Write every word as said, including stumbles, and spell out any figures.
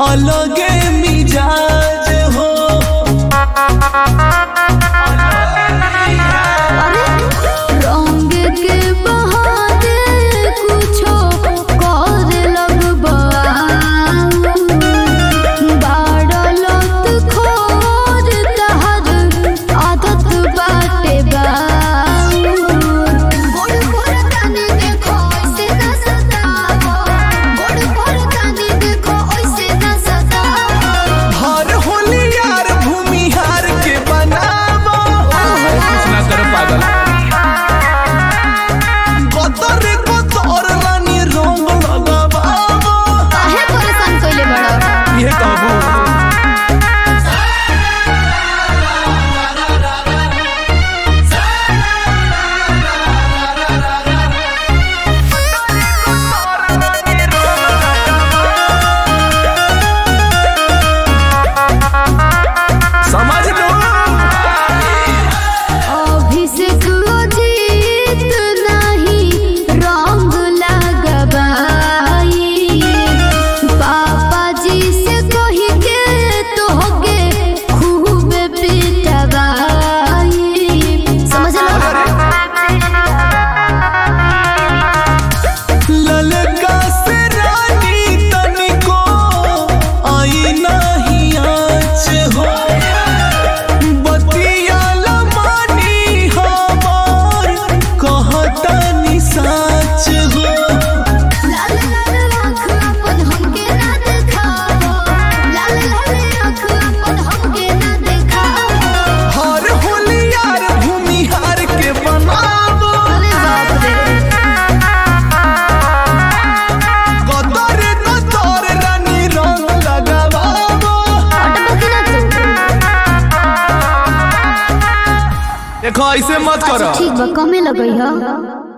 अलगे मिजाज हो। रंग के बहाने कुछो कर लगबा, बाड़लत खोर तहर आदत बाटे बा। गोड़ पर तानी देखो ऐसे ना सतावो, गोड़ पर तानी देखो ऐसे ना सतावो। हर होली यार भूमिहार के बनावो। कुछ ना कर पागल। गदर गदर रानी रंग लगावो। काहे परेशान कइले बड़ा? ये कहबू समझ लो। अभिषेक अजीत नहीं रंग लगबाई, पापा जी से कही के तोहके खूब पिटवाई। समझ लो। ललका से रानी तनिको आई नहीं आँच हो। बतिया लमानी हमार कहतनी साच हो। लाल लाल आँख अपन हमके ना देखावो, लाल लाल आँख अपन हमके ना देखावो। हर होली यार भूमिहार के बनावो। अरे बाप रे। गदर गदर रानी रंग लगावो। अटबो की ना तू? देखो ऐसे मत करो। ठीक बा, कमे लगई ह।